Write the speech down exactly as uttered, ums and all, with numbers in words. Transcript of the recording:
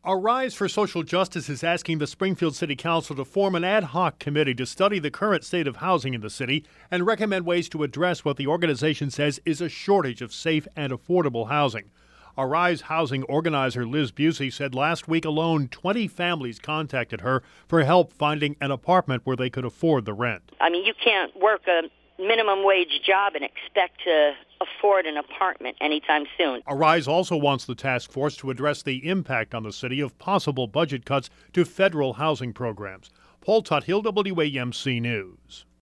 Arise for Social Justice is asking the Springfield City Council to form an ad hoc committee to study the current state of housing in the city and recommend ways to address what the organization says is a shortage of safe and affordable housing. Arise housing organizer Liz Busey said last week alone twenty families contacted her for help finding an apartment where they could afford the rent. I mean, you can't work a minimum wage job and expect to afford an apartment anytime soon. Arise also wants the task force to address the impact on the city of possible budget cuts to federal housing programs. Paul Tuthill, W A M C News.